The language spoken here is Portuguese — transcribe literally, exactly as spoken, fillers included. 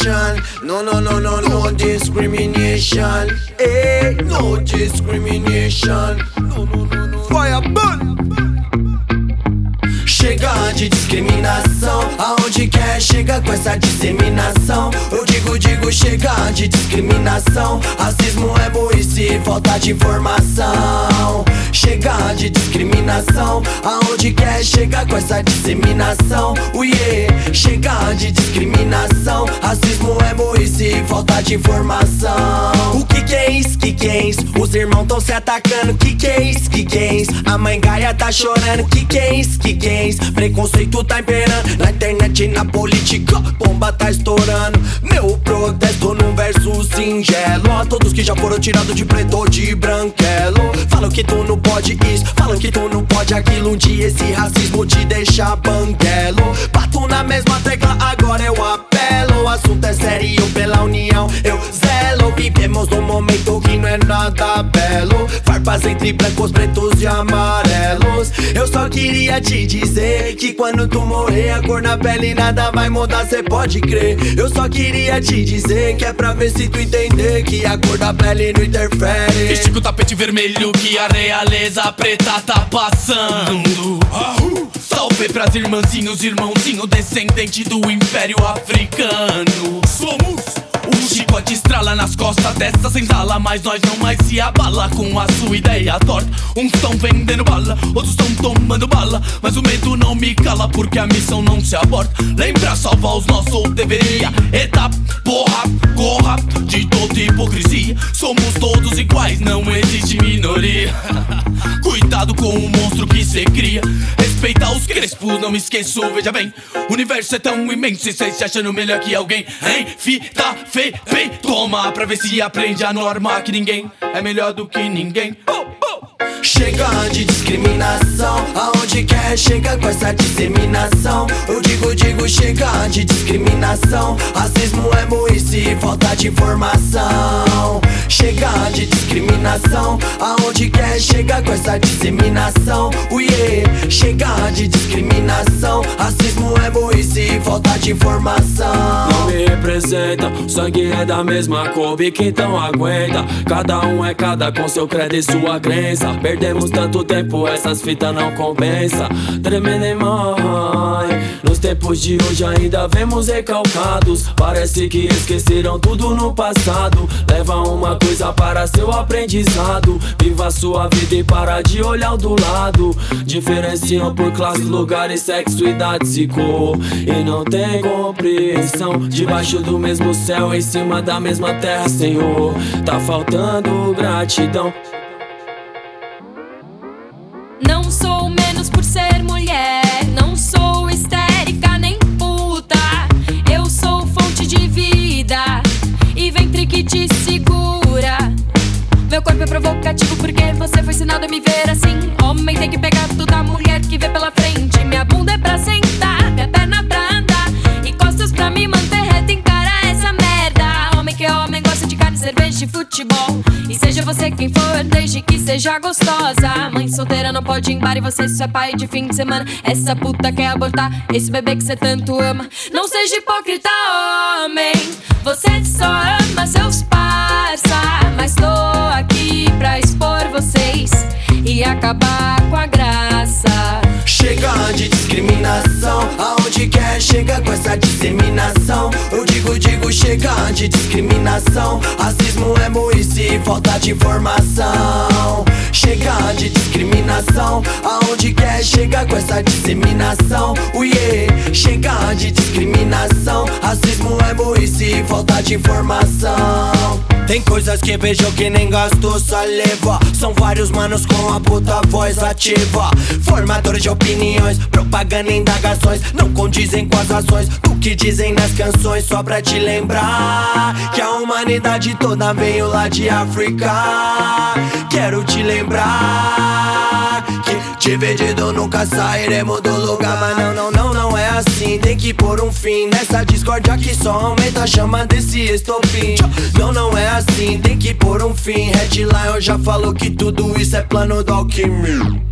discrimination. No, no, no, no, no discrimination. Hey, no discrimination. No, no, no, no. Fire burn. Chega de discriminação, aonde quer chega com essa disseminação. Eu digo, digo, chega de discriminação. Racismo é burrice, falta de informação. Chega de discriminação, aonde quer chega com essa disseminação. Uiê, chega de discriminação. Racismo é burrice, falta de informação. O que que é isso, que que é isso? Os irmãos tão se atacando, que que é isso, que que é isso? A mãe Gaia tá chorando, que que é isso, que que é isso? Preconceito tá imperando na internet e na política, bomba tá estourando. Meu protesto num verso singelo a todos que já foram tirados de preto ou de branquelo. Falam que tu não pode isso, falam que tu não pode aquilo. Um dia esse racismo te deixa banguelo. Bato na mesma tecla, agora eu apelo. O assunto é sério, pela união eu zelo. Vivemos num momento que não é nada belo. Farpas entre brancos, pretos e amarelos. Eu só queria te dizer que quando tu morrer a cor na pele nada vai mudar, cê pode crer. Eu só queria te dizer que é pra ver se tu entender que a cor da pele não interfere. Estica o tapete vermelho que a realeza preta tá passando. Salve pras irmãzinhos, irmãozinho descendente do Império Africano. Somos o chicote estrala nas costas dessa senzala, mas nós não mais se abala com a sua ideia torta. Uns tão vendendo bala, outros tão tomando bala, mas o medo não me cala porque a missão não se aborta. Lembra salvar os nossos ou deveria? Eita porra, corra de toda hipocrisia. Somos todos iguais, não existe minoria. Cuidado com o monstro que cê cria. Respeita os crespos, não me esqueço, veja bem. O universo é tão imenso e cê se achando melhor que alguém. Hein, fita, fe, bem. Toma pra ver se aprende a norma que ninguém é melhor do que ninguém. Oh, oh. Chega de discriminação, aonde quer chega com essa disseminação. Eu digo, digo, chega de discriminação. Racismo é burrice, falta de informação. Chega de discriminação, aonde quer chega com essa disseminação. Uiê, chega de discriminação. Racismo é burrice, falta de informação. Não me representa, o sangue é da mesma cor, que então aguenta. Cada um é cada com seu credo e sua crença. Perdemos tanto tempo, essas fitas não compensa. Tremendo em mãe, nos tempos de hoje ainda vemos recalcados. Parece que esqueceram tudo no passado. Leva uma coisa para seu aprendizado. Viva a sua vida e para de olhar do lado. Diferenciam por classe, lugares, sexo, idade e cor. E não tem compreensão. Debaixo do mesmo céu, em cima da mesma terra, Senhor. Tá faltando gratidão. Não sou menos por ser mulher, não sou histérica nem puta. Eu sou fonte de vida e ventre que te segura. Meu corpo é provocativo porque você foi ensinado a me ver assim. Homem tem que pegar tudo a mulher que vê pela frente. Minha bunda é pra sentar, minha perna pra andar e costas pra me manter reta, encarar essa merda. Homem que é homem gosta de carne, cerveja e futebol. E seja você quem for, desde que seja gostosa. Mãe solteira não pode ir em bar e você só é pai de fim de semana. Essa puta quer abortar esse bebê que você tanto ama. Não seja hipócrita, homem. Você só ama seus parça, mas tô aqui pra expor vocês e acabar com a graça. Chega de discriminação, aonde quer chega com essa disseminação. Eu digo, digo, chega de discriminação. Racismo é burrice, falta de informação. Chega de discriminação, aonde quer chega com essa disseminação. Uiê, chega de discriminação. Racismo é burrice, falta de informação. Tem coisas que vejo que nem gasto saliva. São vários manos com a puta voz ativa. Formadores de opiniões, propaganda e indagações. Não condizem com as ações do que dizem nas canções. Só pra te lembrar que a humanidade toda veio lá de África. Quero te lembrar que dividido nunca sairemos do lugar. Mas não, não, não, não é assim. Tem que pôr um fim nessa discórdia que só aumenta a chama desse estopim. Não, não é assim, tem que pôr um fim. Red Lion já falou que tudo isso é plano do alquimia.